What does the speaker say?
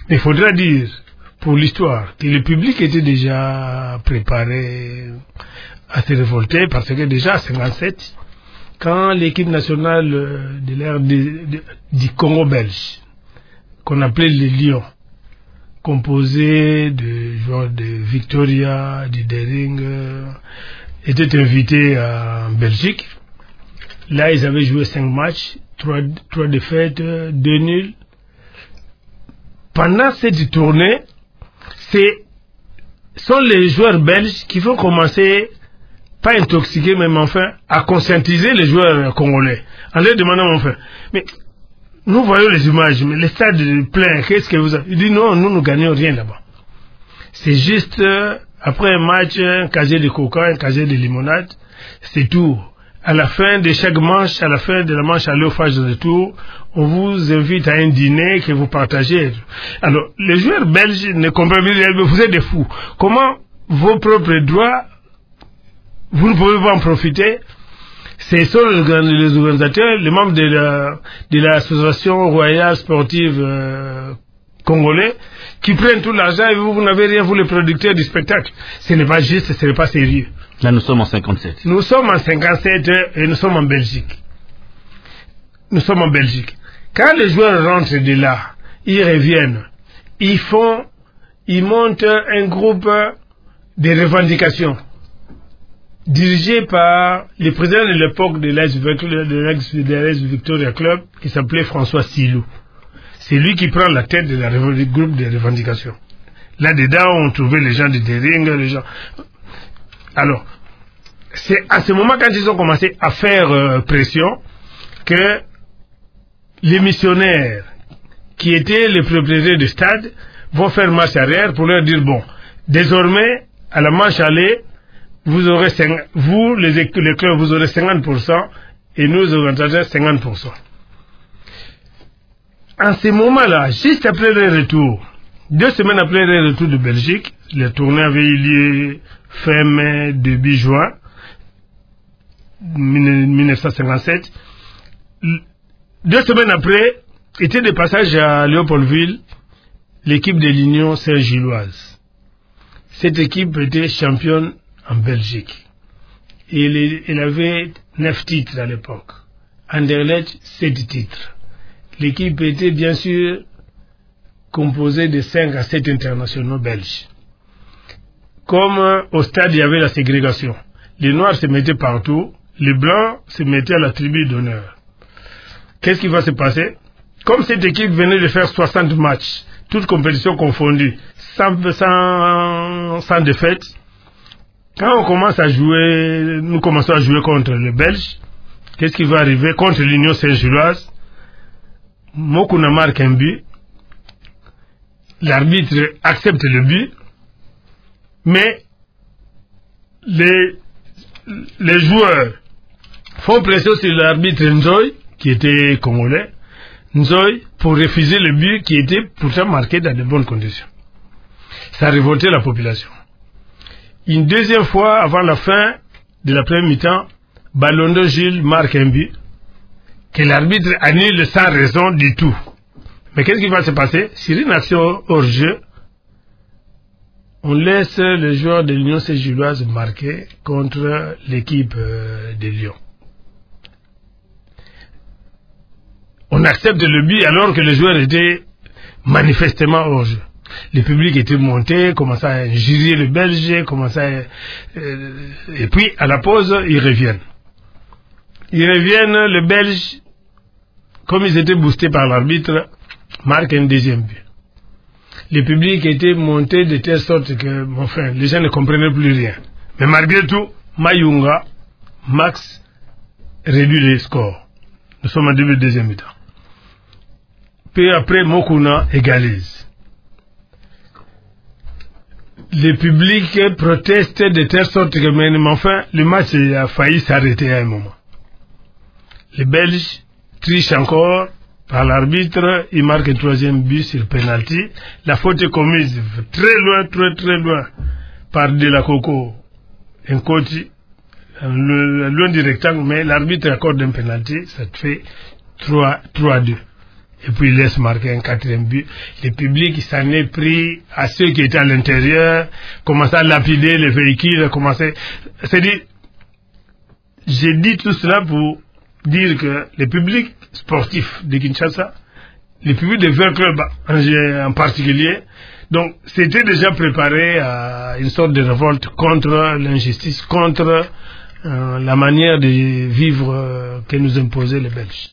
Mais il faudra dire, pour l'histoire, que le public était déjà préparé à se révolter parce que déjà, en 57, quand l'équipe nationale de l'ère du Congo belge, qu'on appelait les Lions, composé de joueurs de Victoria, de Dering, était invité en Belgique. Là, ils avaient joué 5 matchs, 3 défaites, 2 nuls. Pendant cette tournée, sont les joueurs belges qui vont commencer, pas intoxiquer, mais enfin, à conscientiser les joueurs congolais. En leur demandant enfin, mais nous voyons les images, mais les stades pleins, qu'est-ce que vous avez? Il dit non, nous ne gagnons rien là-bas. C'est juste, après un match, un casier de coca, un casier de limonade, c'est tout. À la fin de chaque manche, à la fin de la manche aller au phase de retour, on vous invite à un dîner que vous partagez. Alors, les joueurs belges ne comprennent pas, vous êtes des fous. Comment vos propres droits, vous ne pouvez pas en profiter? Ce sont les organisateurs, les membres de l'association royale sportive congolais, qui prennent tout l'argent et vous n'avez rien, vous les producteurs du spectacle. Ce n'est pas juste, ce n'est pas sérieux. Là, nous sommes en 57. Nous sommes en 57 et nous sommes en Belgique. Nous sommes en Belgique. Quand les joueurs rentrent de là, ils reviennent, ils montent un groupe de revendications dirigé par le président de l'époque de l'Ex Victoria Club, qui s'appelait François Silou. C'est lui qui prend la tête du groupe de revendications. Là-dedans, on trouvait les gens de Dering, les gens... Alors, c'est à ce moment, quand ils ont commencé à faire pression, que les missionnaires, qui étaient les propriétaires du stade, vont faire marche arrière pour leur dire, bon, désormais, à la marche aller, vous aurez les clubs, vous aurez 50%, et nous, les organisateurs, 50%. En ce moment-là, juste après le retour, 2 semaines après le retour de Belgique, le tournée avait eu lieu fin mai, début juin 1957. 2 semaines après, était de passage à Léopoldville, l'équipe de l'Union Saint-Gilloise. Cette équipe était championne en Belgique. Et elle avait 9 titres à l'époque. Anderlecht, 7 titres. L'équipe était bien sûr composée de 5 à 7 internationaux belges. Comme au stade il y avait la ségrégation, les noirs se mettaient partout, les blancs se mettaient à la tribu d'honneur. Qu'est-ce qui va se passer? Comme cette équipe venait de faire 60 matchs, toutes compétitions confondues, sans défaite, quand on commence à jouer, nous commençons à jouer contre les Belges, qu'est-ce qui va arriver? Contre l'Union Saint-Gilloise, Mokuna marque un but, l'arbitre accepte le but, mais les joueurs font pression sur l'arbitre Nzoï, qui était congolais, Nzoï, pour refuser le but qui était pourtant marqué dans de bonnes conditions. Ça a révolté la population. Une deuxième fois, avant la fin de la première mi-temps, Balondo Jules marque un but que l'arbitre annule sans raison du tout. Mais qu'est-ce qui va se passer? Sur une action hors jeu, on laisse les joueurs de l'Union Saint-Gilloise marquer contre l'équipe de Lyon. On accepte le but alors que les joueurs étaient manifestement hors jeu. Le public était monté, commençait à injurier le Belge, et puis à la pause, ils reviennent. Le Belge, comme ils étaient boostés par l'arbitre, marque un deuxième but. Le public était monté de telle sorte que, enfin, les gens ne comprenaient plus rien. Mais malgré tout, Mayunga, Max, réduit les scores. Nous sommes en début de deuxième mi-temps. Puis après, Mokuna égalise. Le public proteste de telle sorte que, mais enfin, le match a failli s'arrêter à un moment. Les Belges trichent encore par l'arbitre, il marque un troisième but sur penalty. La faute est commise très loin, très loin par De La Coco, un coach loin du rectangle, mais l'arbitre accorde un penalty, ça te fait 3-2. et puis il laisse marquer un 4e but. Le public s'en est pris à ceux qui étaient à l'intérieur, commençait à lapider les véhicules, c'est-à-dire, j'ai dit tout cela pour dire que le public sportif de Kinshasa, le public de Vert Club en particulier, donc c'était déjà préparé à une sorte de révolte contre l'injustice, contre la manière de vivre que nous imposaient les Belges.